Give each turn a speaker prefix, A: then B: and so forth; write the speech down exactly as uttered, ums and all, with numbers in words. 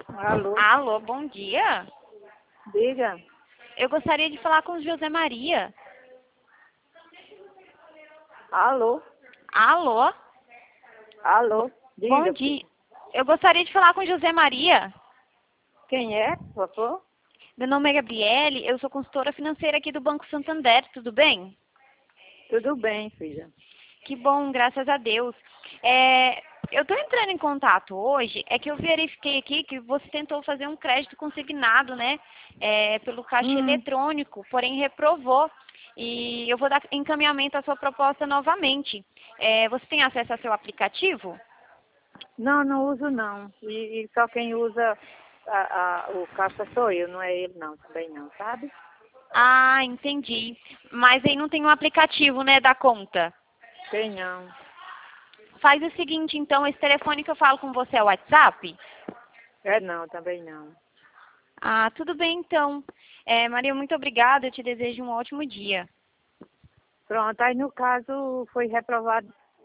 A: Alô,
B: Alô, bom dia.
A: diga.
B: Eu gostaria de falar com o José Maria.
A: Alô,
B: Alô,
A: alô,
B: bom
A: diga.
B: dia. Eu gostaria de falar com o José Maria.
A: Quem é, por favor?
B: Meu nome é Gabriele, eu sou consultora financeira aqui do Banco Santander, tudo bem?
A: Tudo bem, filha.
B: Que bom, graças a Deus. É, eu estou entrando em contato hoje, é que eu verifiquei aqui que você tentou fazer um crédito consignado, né, é, pelo caixa
A: Hum,
B: eletrônico, porém reprovou. E eu vou dar encaminhamento à sua proposta novamente. É, você tem acesso ao seu aplicativo?
A: não, não uso não. E, e só quem usa a, a- o caixa sou eu, não é ele não, também não, sabe?
B: Ah, entendi. Mas aí não tem um aplicativo, né, da conta.
A: Tem não.
B: Faz o seguinte, então, esse telefone que eu falo com você é o WhatsApp?
A: É não, também não.
B: Ah, tudo bem, então. É, Maria, muito obrigada. Eu te desejo um ótimo dia.
A: Pronto, aí no caso foi reprovado